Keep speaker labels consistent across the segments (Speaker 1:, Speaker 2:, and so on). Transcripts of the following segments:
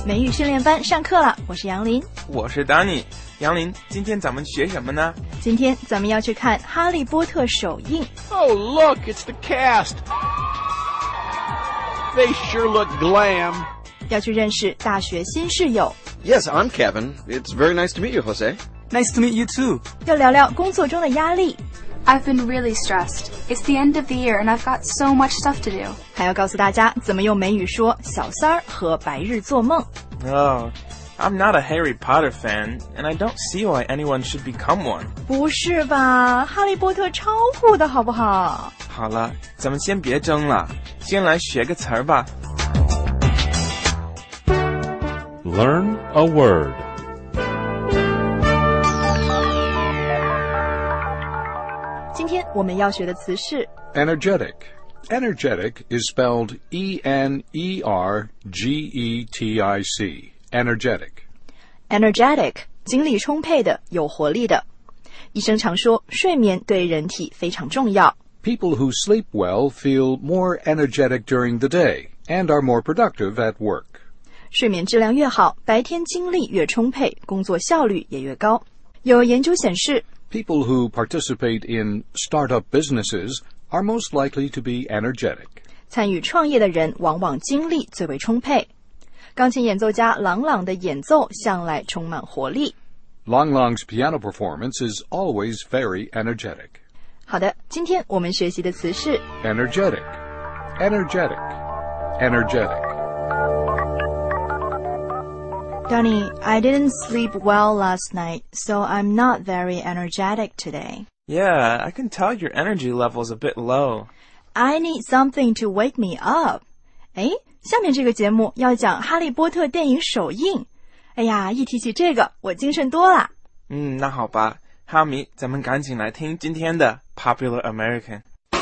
Speaker 1: 美语训练班上课了，我是杨林，
Speaker 2: 我是 Danny。杨林，今天咱们学什么呢？
Speaker 1: 今天咱们要去看《哈利波特》首映。
Speaker 3: Oh, look, it's the cast. They sure look glam.
Speaker 1: 要去认识大学新室友。
Speaker 4: Yes, I'm Kevin. It's very nice to meet you, Jose.
Speaker 5: Nice to meet you too.
Speaker 1: 要聊聊工作中的压力。
Speaker 6: I've been really stressed. It's the end of the year and I've got so much stuff to do.
Speaker 1: 还要告诉大家怎么用美语说小三儿和白日做梦。
Speaker 2: Oh, I'm not a Harry Potter fan, and I don't see why anyone should become one.
Speaker 1: 不是吧，哈利波特超酷的好不好？
Speaker 2: 好了，咱们先别争了，先来学个词儿吧。
Speaker 7: Learn a word.
Speaker 1: 今天我们要学的词是
Speaker 8: energetic. Energetic is spelled E-N-E-R-G-E-T-I-C. Energetic.
Speaker 1: energetic， 精力充沛的，有活力的。医生常说，睡眠对人体非常重要。
Speaker 8: People who sleep well feel more energetic during the day and are more productive at work.
Speaker 1: 睡眠质量越好，白天精力越充沛，工作效率也越高。有研究显示
Speaker 8: People who participate in startup businesses are most likely to be energetic.
Speaker 1: 参与创业的人往往精力最为充沛。钢琴演奏家郎朗的演奏向来充满活力。
Speaker 8: Lang Lang's piano performance is always very energetic.
Speaker 1: 好的，今天我们学习的词是
Speaker 8: Energetic. Energetic.
Speaker 1: Energetic.Danny, I didn't sleep well last night, so I'm not very energetic today.
Speaker 2: Yeah, I can tell your energy level's a bit low.
Speaker 1: I need something to wake me up. 诶，下面这个节目要讲哈利波特电影首映。哎呀，一提起这个，我精神多了。
Speaker 2: 那好吧，哈迷，咱们赶紧来听今天的 Popular American。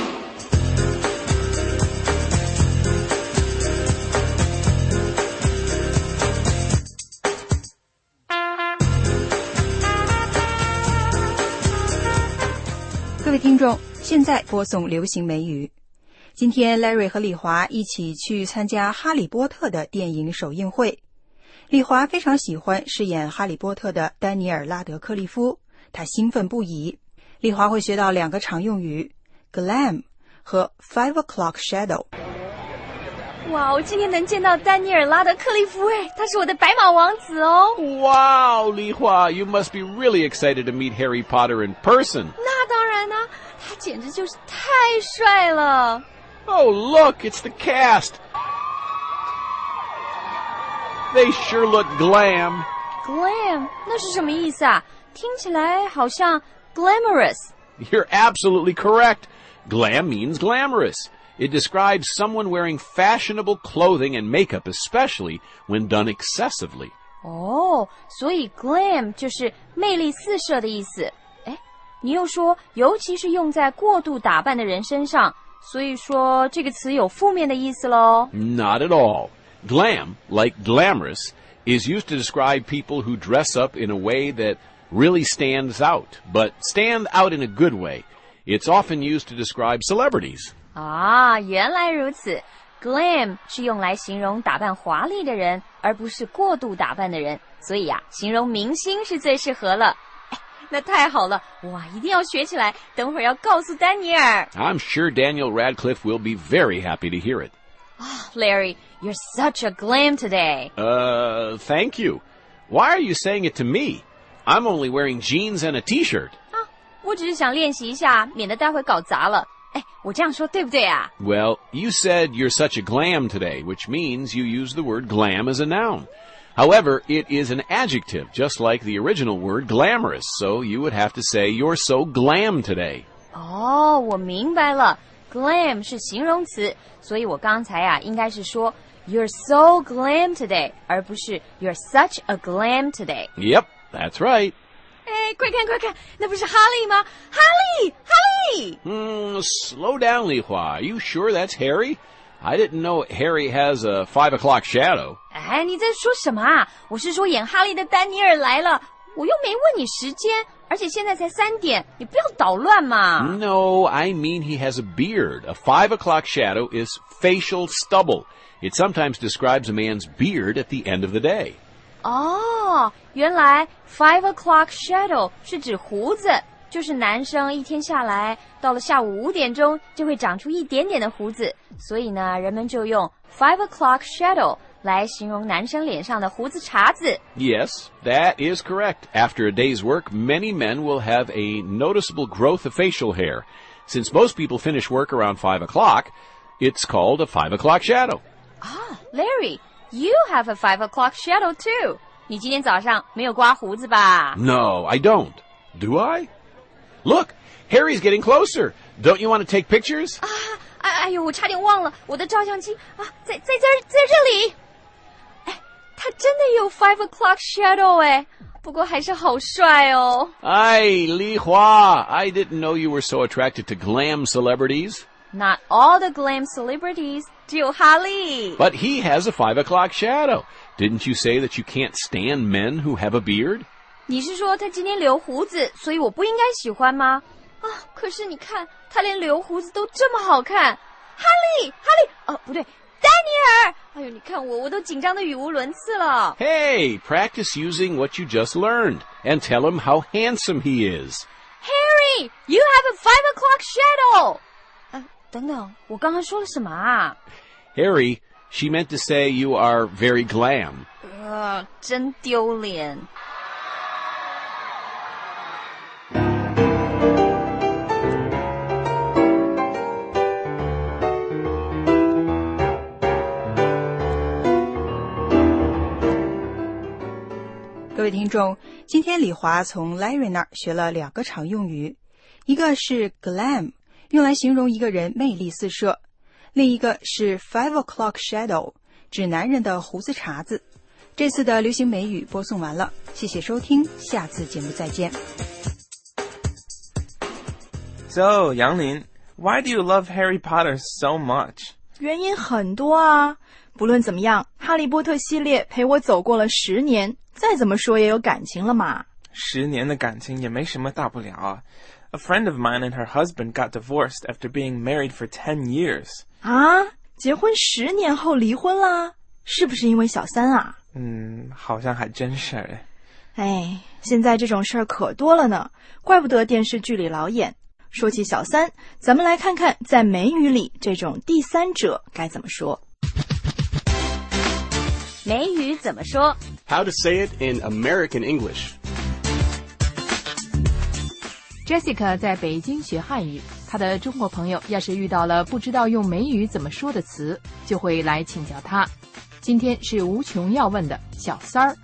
Speaker 9: 各位听众，现在播送流行美语。今天 Larry 和李华一起去参加哈利波特的电影首映会。李华非常喜欢饰演哈利波特的丹尼尔·拉德克利夫，他兴奋不已。李华会学到2个常用语 glam 和 5 o'clock shadow。
Speaker 10: 哇，我今天能见到丹尼尔·拉德克利夫，他是我的白马王子哦。
Speaker 3: Wow, Li Hua, you must be really excited to meet Harry Potter in person.
Speaker 10: 那当然啊，他简直就是太帅了。
Speaker 3: Oh, look, it's the cast. They sure look glam.
Speaker 10: Glam 那是什么意思啊？听起来好像 glamorous。
Speaker 3: You're absolutely correct. Glam means glamorous. It describes someone wearing fashionable clothing and makeup, especially when done excessively.
Speaker 10: 哦，所以 glam 就是魅力四射的意思。诶，你又说尤其是用在过度打扮的人身上，所以说这个词有负面的意思咯。
Speaker 3: Not at all. Glam, like glamorous, is used to describe people who dress up in a way that really stands out, but stand out in a good way. It's often used to describe celebrities.
Speaker 10: 啊，原来如此。Glam 是用来形容打扮华丽的人，而不是过度打扮的人，所以啊，形容明星是最适合了。那太好了，哇，一定要学起来，等会儿要告诉丹尼尔。
Speaker 3: I'm sure Daniel Radcliffe will be very happy to hear it.
Speaker 10: Larry, you're such a glam today.
Speaker 3: Thank you. Why are you saying it to me? I'm only wearing jeans and a t-shirt.
Speaker 10: 我只是想练习一下，免得待会搞砸了。我这样说对不对啊？
Speaker 3: Well, you said you're such a glam today, which means you use the word glam as a noun. However, it is an adjective, just like the original word glamorous, so you would have to say you're so glam today.
Speaker 10: 哦，我明白了。Glam 是形容词，所以我刚才啊应该是说 You're so glam today， 而不是 You're such a glam today。
Speaker 3: Yep, that's right.
Speaker 10: 快看快看，那不是哈利吗？哈利，哈利！
Speaker 3: Slow down, Li Hua. Are you sure that's Harry? I didn't know Harry has a 5 o'clock shadow.
Speaker 10: 你在说什么啊？我是说演哈利的丹尼尔来了，我又没问你时间， 而且现在才3点，你不要捣乱嘛。
Speaker 3: No, I mean he has a beard. A 5 o'clock shadow is facial stubble. It sometimes describes a man's beard at the end of the day.
Speaker 10: 哦，原来 5 o'clock shadow 是指胡子，就是男生一天下来，到了下午5点钟就会长出一点点的胡子，所以呢，人们就用 5 o'clock shadow 来形容男生脸上的胡子茬子。
Speaker 3: Yes, that is correct. After a day's work, many men will have a noticeable growth of facial hair. Since most people finish work around 5 o'clock, it's called a 5 o'clock shadow.
Speaker 10: Ah, Larry, you have a 5 o'clock shadow too. 你今天早上没有刮胡子吧？
Speaker 3: No, I don't. Do I? Look, Harry's getting closer. Don't you want to take pictures?
Speaker 10: 哎呦，我差点忘了，我的照相机啊，在这里。哎，他真的有5 o'clock shadow 哎，不过还是好帅哦。
Speaker 3: Ay, Li Hua, I didn't know you were so attracted to glam celebrities.
Speaker 10: Not all the glam celebrities, 只有哈利。
Speaker 3: But he has a 5 o'clock shadow. Didn't you say that you can't stand men who have a beard?
Speaker 10: 你是说他今天留胡子，所以我不应该喜欢吗？啊，可是你看，他连留胡子都这么好看。哈利，哦，不对，丹尼尔。哎呦，你看我都紧张得语无伦次了。
Speaker 3: Hey, practice using what you just learned and tell him how handsome he is.
Speaker 10: Harry, you have a 5 o'clock shadow. 等等，我刚刚说了什么啊？
Speaker 3: Harry, she meant to say you are very glam.
Speaker 10: 真丢脸。
Speaker 9: 各位听众，今天李华从 Larry 那儿学了2个常用语，一个是 glam， 用来形容一个人魅力四射，另一个是 5 o'clock shadow， 指男人的胡子茬子。这次的流行美语播送完了，谢谢收听，下次节目再见。
Speaker 2: So, Yang Lin, why do you love Harry Potter so much?
Speaker 1: 原因很多啊，不论怎么样，哈利波特系列陪我走过了10年，再怎么说也有感情了嘛。
Speaker 2: 10年的感情也没什么大不了啊。A friend of mine and her husband got divorced after being married for 10 years.
Speaker 1: 啊，结婚10年后离婚啦？是不是因为小三啊？
Speaker 2: 好像还真是哎。
Speaker 1: 哎，现在这种事儿可多了呢，怪不得电视剧里老演。说起小三，咱们来看看在美语里这种第三者该怎么说。
Speaker 10: 美语怎么说？
Speaker 5: How to say it in American English.
Speaker 11: Jessica 在北京学汉语，她的中国朋友要是遇到了不知道用美语怎么说的词，就会来请教她。今天是无穷要问的小三儿。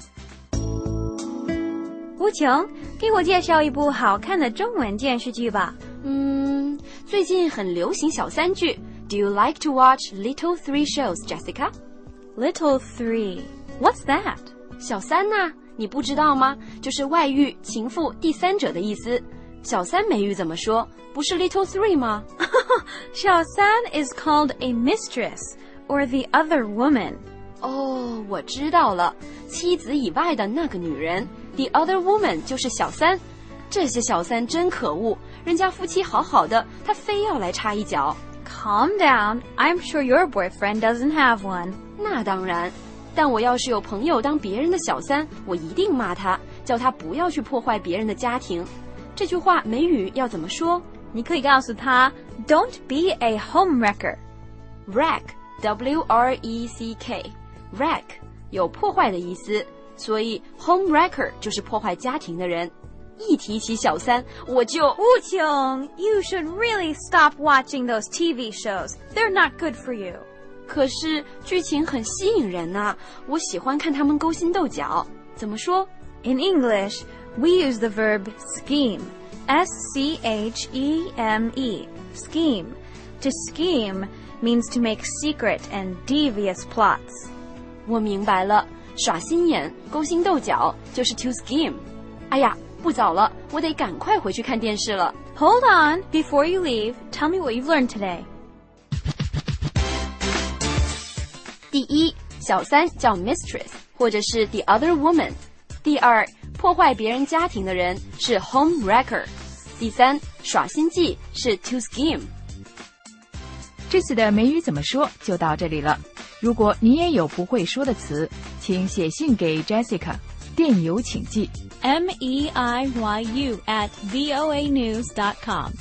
Speaker 12: 无穷，给我介绍一部好看的中文电视剧吧。
Speaker 6: 最近很流行小三剧。Do you like to watch Little Three shows, Jessica?
Speaker 12: Little Three, what's that?
Speaker 6: 小三呐，你不知道吗？就是外遇、情妇、第三者的意思。小三美语怎么说？不是 Little Three 吗？
Speaker 12: 小三 is called a mistress or the other woman.
Speaker 6: 哦，我知道了，妻子以外的那个女人 ，the other woman 就是小三。这些小三真可恶，人家夫妻好好的，他非要来插一脚。
Speaker 12: Calm down, I'm sure your boyfriend doesn't have one.
Speaker 6: 那当然，但我要是有朋友当别人的小三，我一定骂他，叫他不要去破坏别人的家庭。这句话美语要怎么说？
Speaker 12: 你可以告诉他 ，Don't be a homewrecker.
Speaker 6: Wreck, W-R-E-C-K, wreck 有破坏的意思，所以 homewrecker 就是破坏家庭的人。一提起小三，我就
Speaker 12: 无穷 You should really stop watching those TV shows. They're not good for you.
Speaker 6: 可是剧情很吸引人啊，我喜欢看他们勾心斗角。怎么说？
Speaker 12: In English, we use the verb scheme. S-C-H-E-M-E. Scheme. To scheme means to make secret and devious plots.
Speaker 6: 我明白了，耍心眼、勾心斗角就是 to scheme. 哎呀，不早了，我得赶快回去看电视了。
Speaker 12: Hold on, before you leave, tell me what you've learned today. 第
Speaker 6: 一，小三叫 mistress 或者是 the other woman。第二， 破坏别人家庭的人是 home wrecker。第三，耍心计是 to scheme。
Speaker 11: 这次的美语怎么说就到这里了。如果你也有不会说的词，请写信给 Jessica， 电邮请寄
Speaker 12: meiyu@voanews.com。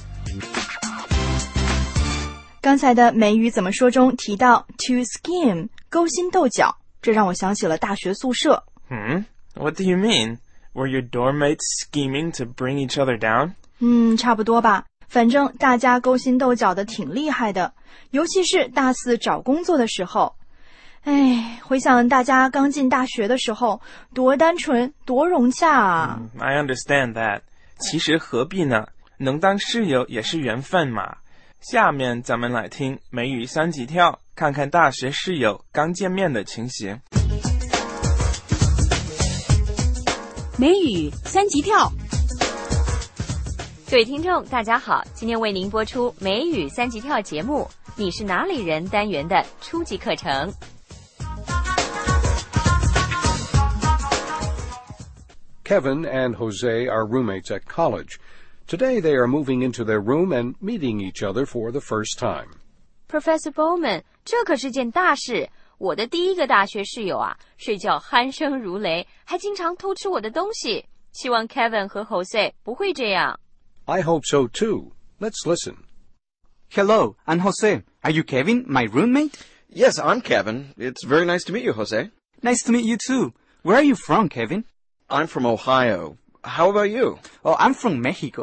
Speaker 1: 刚才的美语怎么说中提到 to scheme 勾心斗角，这让我想起了大学宿舍。
Speaker 2: What do you mean? Were your dorm mates scheming to bring each other down?
Speaker 1: 差不多吧。反正大家勾心斗角的挺厉害的，尤其是大四找工作的时候。回想大家刚进大学的时候，多单纯，多融洽啊。
Speaker 2: I understand that. 其实何必呢？能当室友也是缘分嘛。下面咱们来听美语三级跳，看看大学室友刚见面的情形。
Speaker 6: 美语三级跳。
Speaker 10: 各位听众大家好，今天为您播出美语三级跳节目你是哪里人单元的初级课程。
Speaker 8: Kevin and Jose are roommates at college. Today they are moving into their room and meeting each other for the first time.
Speaker 10: Professor Bowman， 这可是件大事。我的第一个大学室友啊，睡觉鼾声如雷，还经常偷吃我的东西。希望 Kevin 和 Jose 不会这样。
Speaker 8: I hope so too. Let's listen.
Speaker 13: Hello, I'm Jose. Are you Kevin, my roommate?
Speaker 4: Yes, I'm Kevin. It's very nice to meet you, Jose.
Speaker 13: Nice to meet you too. Where are you from, Kevin?
Speaker 4: I'm from Ohio. How about you?
Speaker 13: Oh, I'm from Mexico.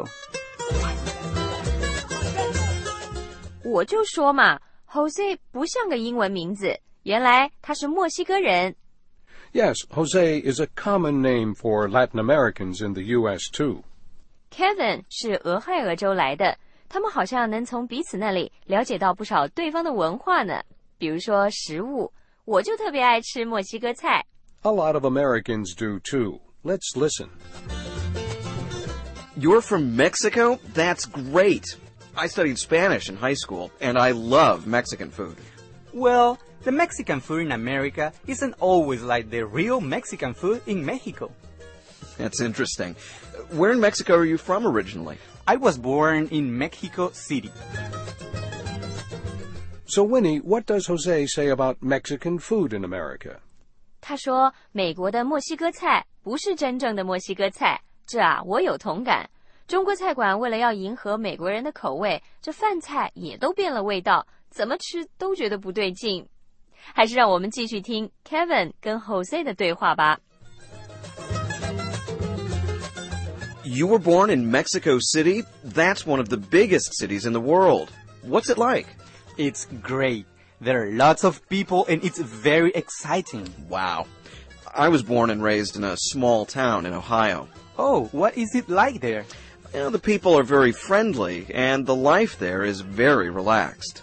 Speaker 10: 我就说嘛 ，Jose 不像个英文名字，原来他是墨西哥人。
Speaker 8: Yes, Jose is a common name for Latin Americans in the U.S. too.
Speaker 10: Kevin 是俄亥俄州来的，他们好像能从彼此那里了解到不少对方的文化呢。比如说食物，我就特别爱吃墨西哥菜。
Speaker 8: A lot of Americans do too. Let's listen.
Speaker 4: You're from Mexico? That's great. I studied Spanish in high school, and I love Mexican food.
Speaker 13: Well, the Mexican food in America isn't always like the real Mexican food in Mexico.
Speaker 4: That's interesting. Where in Mexico are you from originally?
Speaker 13: I was born in Mexico City.
Speaker 8: So, Winnie, what does Jose say about Mexican food in America?
Speaker 10: 他说美国的墨西哥菜不是真正的墨西哥菜，这啊我有同感。中国菜馆为了要迎合美国人的口味，这饭菜也都变了味道，怎么吃都觉得不对劲。还是让我们继续听 Kevin 跟 Jose 的对话吧。
Speaker 4: You were born in Mexico City? That's one of the biggest cities in the world. What's it like?
Speaker 13: It's great. There are lots of people and it's very exciting.
Speaker 4: Wow. I was born and raised in a small town in Ohio.
Speaker 13: Oh, what is it like there?
Speaker 4: The people are very friendly and the life there is very relaxed.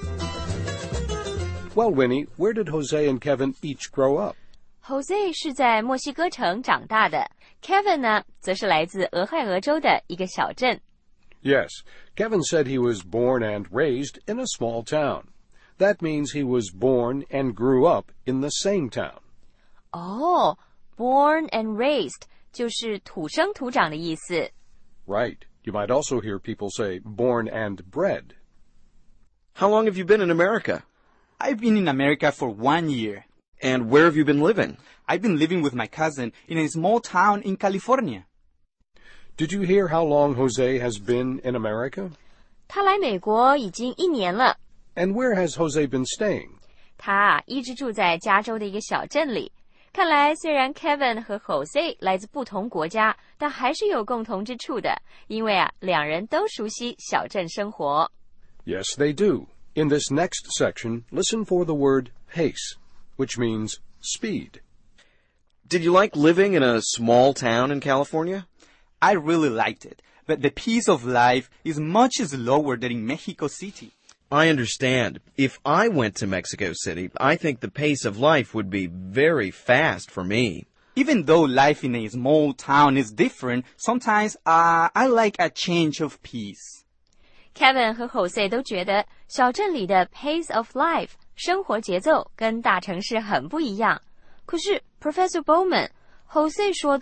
Speaker 8: Well, Winnie, where did Jose and Kevin each grow up?
Speaker 10: Jose 是在墨西哥城长大的 ，Kevin 呢，则是来自俄亥俄州的一个小镇。
Speaker 8: Yes, Kevin said he was born and raised in a small town. That means he was born and grew up in the same town.
Speaker 10: Oh, born and raised 就是土生土长的意思。
Speaker 8: Right. You might also hear people say born and bred.
Speaker 4: How long have you been in America?
Speaker 13: I've been in America for 1 year.
Speaker 4: And where have you been living?
Speaker 13: I've been living with my cousin in a small town in California.
Speaker 8: Did you hear how long Jose has been in America?
Speaker 10: 他来美国已经1年了。
Speaker 8: And where has Jose been staying?
Speaker 10: 他一直住在加州的一个小镇里。看来虽然 Kevin 和 Jose 来自不同国家，但还是有共同之处的，因为两人都熟悉小镇生活。
Speaker 8: Yes, they do. In this next section, listen for the word pace, which means speed.
Speaker 4: Did you like living in a small town in California?
Speaker 13: I really liked it, but the pace of life is much slower than in Mexico City.
Speaker 4: I understand. If I went to Mexico City, I think the pace of life would be very fast for me.
Speaker 13: Even though life in a small town is different, sometimes I like a change of pace.
Speaker 10: Kevin 和 Jose 都觉得小镇里的 pace of life 生活节奏跟大城市很不一样。可是 Professor Bowman，Jose 说的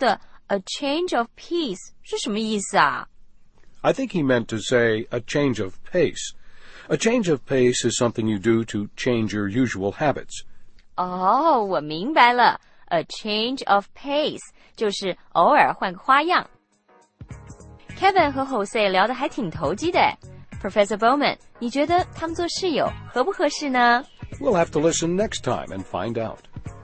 Speaker 10: A change of pace 是什么意思啊？
Speaker 8: I think he meant to say a change of pace. A change of pace is something you do to change your usual habits.
Speaker 10: 哦，我明白了。A change of pace 就是偶尔换个花样。Kevin 和 Jose 聊得还挺投机的。Professor Bowman， 你觉得他们做室友合不合适呢？
Speaker 8: We'll have to listen next time and find out.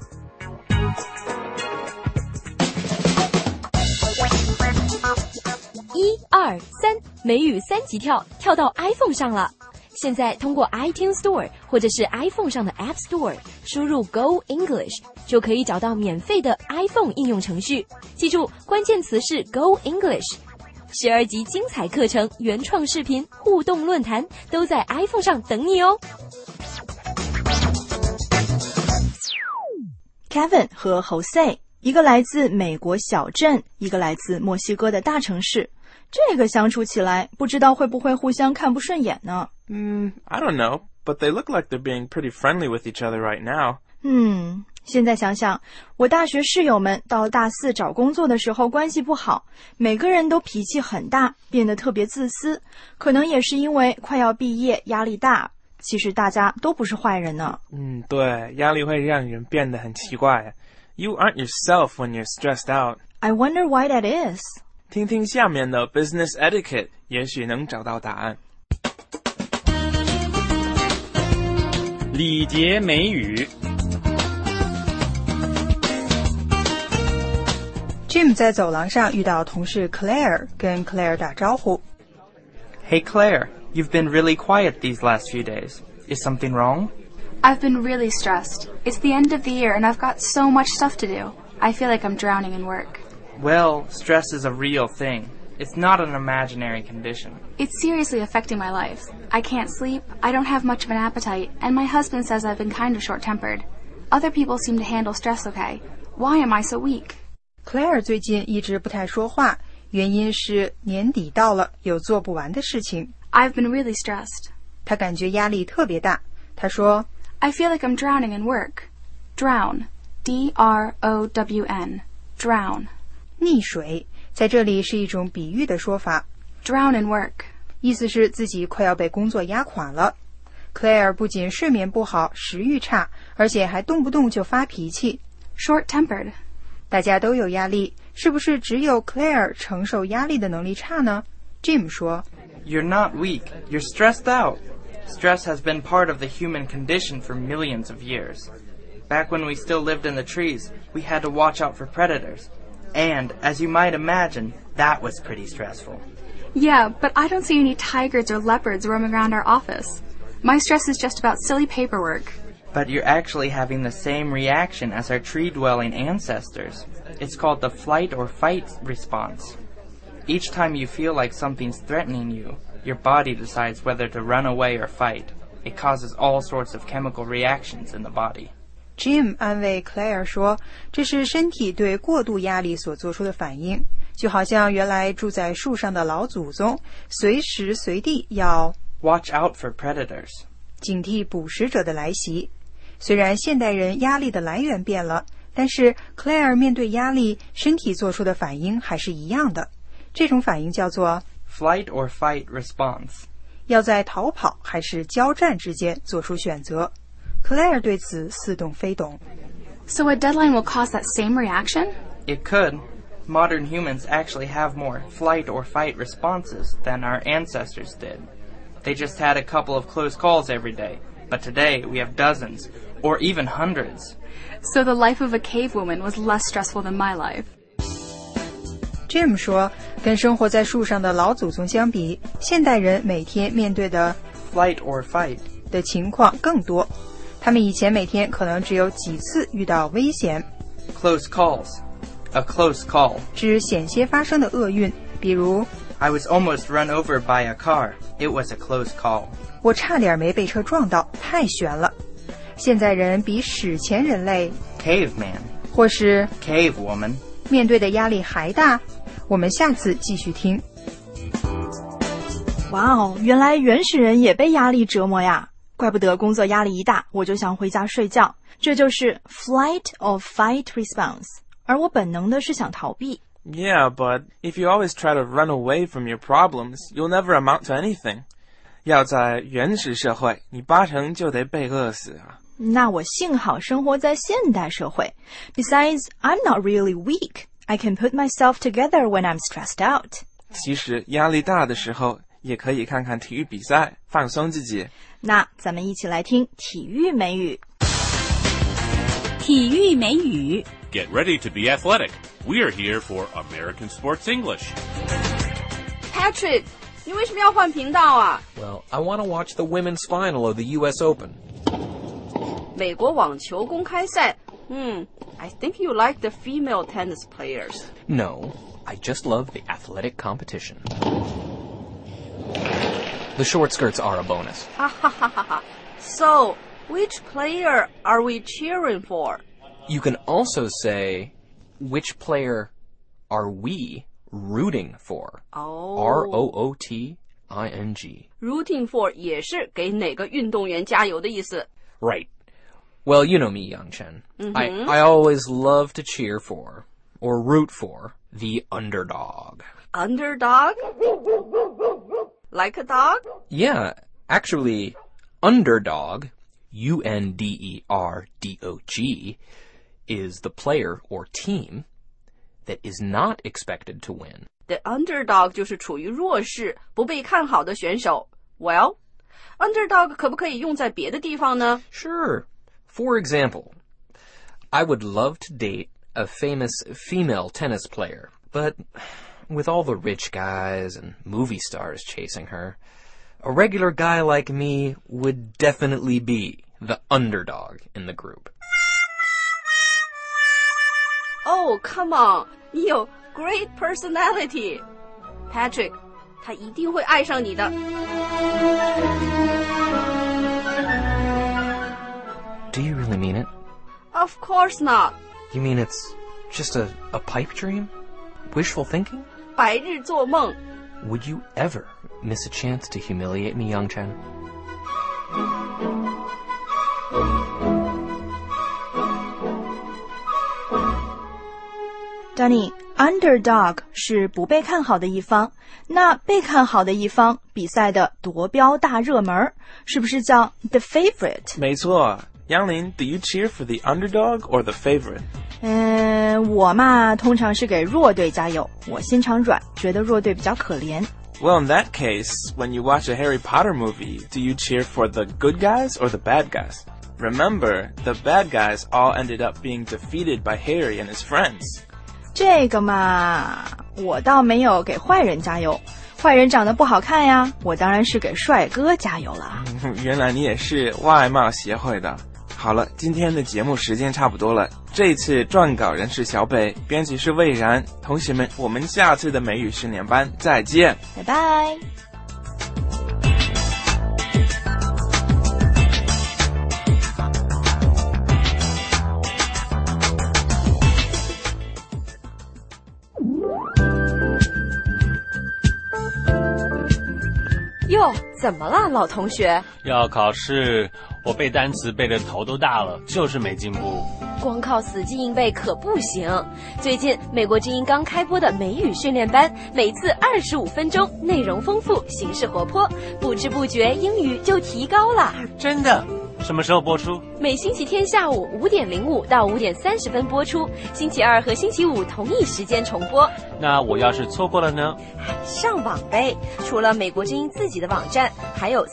Speaker 6: 1、2、3，美语3级跳，跳到 iPhone 上了。现在通过 iTunes Store 或者是 iPhone 上的 App Store 输入 Go English 就可以找到免费的 iPhone 应用程序。记住，关键词是 Go English。12集精彩课程、原创视频、互动论坛都在 iPhone 上等你哦。
Speaker 1: Kevin 和 Jose， 一个来自美国小镇，一个来自墨西哥的大城市。这个相处起来，不知道会不会互相看不顺眼呢
Speaker 2: ？I don't know, but they look like they're being pretty friendly with each other right now.
Speaker 1: 现在想想，我大学室友们到大4找工作的时候关系不好，每个人都脾气很大，变得特别自私，可能也是因为快要毕业，压力大。其实大家都不是坏人呢。
Speaker 2: 对，压力会让人变得很奇怪。You aren't yourself when you're stressed out.
Speaker 1: I wonder why that is.
Speaker 2: 听听下面的 business etiquette， 也许能找到答案。
Speaker 7: 礼节美语。
Speaker 9: Jim 在走廊上遇到同事 Claire， 跟 Claire 打招呼。
Speaker 14: Hey Claire, you've been really quiet these last few days. Is something wrong?
Speaker 15: I've been really stressed. It's the end of the year and I've got so much stuff to do. I feel like I'm drowning in work.
Speaker 14: Well, stress is a real thing. It's not an imaginary condition.
Speaker 15: It's seriously affecting my life. I can't sleep, I don't have much of an appetite, and my husband says I've been kind of short-tempered. Other people seem to handle stress okay. Why am I so weak?
Speaker 9: Claire 最近一直不太说话，原因是年底到了，有做不完的事情。
Speaker 15: I've been really stressed.
Speaker 9: 她感觉压力特别大。她说
Speaker 15: I feel like I'm drowning in work. Drown. D-R-O-W-N. Drown.
Speaker 9: 溺水在这里是一种比喻的说法。
Speaker 15: Drown in work.
Speaker 9: 意思是自己快要被工作压垮了。Claire 不仅睡眠不好，食欲差，而且还动不动就发脾气。
Speaker 15: Short-tempered.
Speaker 9: 大家都有压力，是不是只有 Claire 承受压力的能力差呢？ Jim 说
Speaker 14: You're not weak. You're stressed out. Stress has been part of the human condition for millions of years. Back when we still lived in the trees, we had to watch out for predators. And, as you might imagine, that was pretty stressful.
Speaker 15: Yeah, but I don't see any tigers or leopards roaming around our office. My stress is just about silly paperwork.
Speaker 14: But you're actually having the same reaction as our tree-dwelling ancestors. It's called the flight or fight response. Each time you feel like something's threatening you, your body decides whether to run away or fight. It causes all sorts of chemical reactions in the body.
Speaker 9: Jim 安慰 Claire 说，这是身体对过度压力所做出的反应，就好像原来住在树上的老祖宗，随时随地要
Speaker 14: watch out for predators，
Speaker 9: 警惕捕食者的来袭。虽然现代人压力的来源变了，但是 Claire 面对压力，身体做出的反应还是一样的。这种反应叫做
Speaker 14: flight or fight response，
Speaker 9: 要在逃跑还是交战之间做出选择。Claire 对此似懂非懂。
Speaker 15: So a deadline will cause that same reaction?
Speaker 14: It could. Modern humans actually have more flight or fight responses than our ancestors did. They just had a couple of close calls every day, but today we have dozens, or even hundreds.
Speaker 15: So the life of a cave woman was less stressful than my life.
Speaker 9: Jim 说，跟生活在树上的老祖宗相比，现代人每天面对的
Speaker 14: flight or fight
Speaker 9: 的情况更多。他们以前每天可能只有几次遇到危险。
Speaker 14: Close calls. A close call.
Speaker 9: 指险些发生的厄运，比如
Speaker 14: I was almost run over by a car. It was a close call.
Speaker 9: 我差点没被车撞到，太悬了。现在人比史前人类
Speaker 14: Caveman
Speaker 9: 或是
Speaker 14: Cave woman
Speaker 9: 面对的压力还大。我们下次继续听。
Speaker 1: 哇哦，原来原始人也被压力折磨呀！怪不得工作压力一大，我就想回家睡觉。这就是 flight or fight response， 而我本能的是想逃避。
Speaker 2: Yeah, but if you always try to run away from your problems, you'll never amount to anything. 要在原始社会，你80%就得被饿死啊。
Speaker 1: 那我幸好生活在现代社会。Besides, I'm not really weak. I can put myself together when I'm stressed out.
Speaker 2: 其实压力大的时候，也可以看看体育比赛，放松自己。
Speaker 1: 那咱们一起来听体育美语。
Speaker 16: 体育美语。
Speaker 17: Get ready to be athletic. We're here for American Sports English.
Speaker 18: Patrick, 你为什么要换频道啊？
Speaker 19: Well, I want to watch the women's final of the U.S. Open.
Speaker 18: 美国网球公开赛。I think you like the female tennis players.
Speaker 19: No, I just love the athletic competition. The short skirts are a bonus.
Speaker 18: So, which player are we cheering for?
Speaker 19: You can also say, which player are we rooting for? R-O-O-T-I-N-G.
Speaker 18: Rooting for 也是给哪个运动员加油的意思。
Speaker 19: Right. Well, you know me, Yang Chen. I always love to cheer for, or root for, the underdog.
Speaker 18: Underdog? Like a dog?
Speaker 19: Yeah, actually, underdog, U-N-D-E-R-D-O-G, is the player or team that is not expected to win.
Speaker 18: The underdog 就是处于弱势、不被看好的选手。Well, underdog 可不可以用在别的地方呢？
Speaker 19: Sure. For example, I would love to date a famous female tennis player, but with all the rich guys and movie stars chasing her, a regular guy like me would definitely be the underdog in the group.
Speaker 18: Oh, come on. 你有 great personality. Patrick, 他一定会爱上你的。
Speaker 19: Do you really mean it?
Speaker 18: Of course not.
Speaker 19: You mean it's just a pipe dream? Wishful thinking?
Speaker 18: 白日做梦。
Speaker 19: Would you ever miss a chance to humiliate me, Yang Chen?
Speaker 1: Danny, underdog 是不被看好的一方，那被看好的一方比赛的夺标大热门，是不是叫 the favorite？
Speaker 2: 没错。杨林 ，Do you cheer for the underdog or the favorite？
Speaker 1: 我嘛，通常是给弱队加油。我心肠软，觉得弱队比较可怜。
Speaker 2: Well, in that case, when you watch a Harry Potter movie, do you cheer for the good guys or the bad guys? Remember, the bad guys all ended up being defeated by Harry and his friends.
Speaker 1: 这个嘛，我倒没有给坏人加油。坏人长得不好看呀，我当然是给帅哥加油了。
Speaker 2: 原来你也是外貌协会的。好了，今天的节目时间差不多了。这次撰稿人是小北，编辑是魏然。同学们，我们下次的美语10年班再见，
Speaker 1: 拜拜。
Speaker 6: 哟，怎么了，老同学？
Speaker 7: 要考试，我背单词背得头都大了，就是没进步。
Speaker 6: 光靠死记硬背可不行。最近美国之音刚开播的美语训练班，每次25分钟，内容丰富，形式活泼，不知不觉英语就提高了。
Speaker 7: 真的？什么时候播出？
Speaker 6: 每星期天下午5点05到5点30分播出，星期二和星期五同一时间重播。
Speaker 7: 那我要是错过了呢？
Speaker 6: 上网呗，除了美国之音自己的网站，还有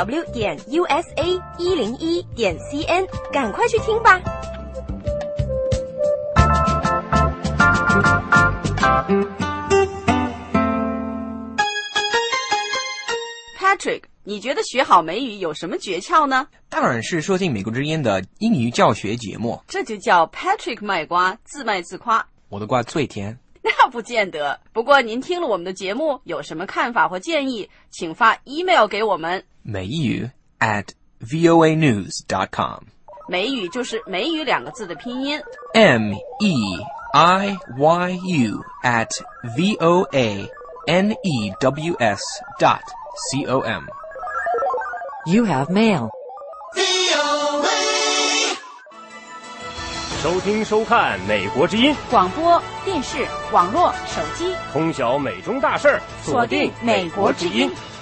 Speaker 6: 3w.usa101.cn， 赶快去听吧。
Speaker 18: Patrick， 你觉得学好美语有什么诀窍呢？
Speaker 20: 当然是收听美国之音的英语教学节目。
Speaker 18: 这就叫 Patrick 卖瓜，自卖自夸。
Speaker 20: 我的瓜最甜。
Speaker 18: 那不见得。不过您听了我们的节目，有什么看法或建议，请发 email 给我们。
Speaker 20: 美语 @voanews.com。
Speaker 18: 美语就是美语2个字的拼音。
Speaker 20: MEIYU @VOANEWS.com。
Speaker 21: You have mail.
Speaker 16: 收听收看美国之音
Speaker 12: 广播电视网络手机，
Speaker 16: 通晓美中大事儿，
Speaker 12: 锁定美国之音。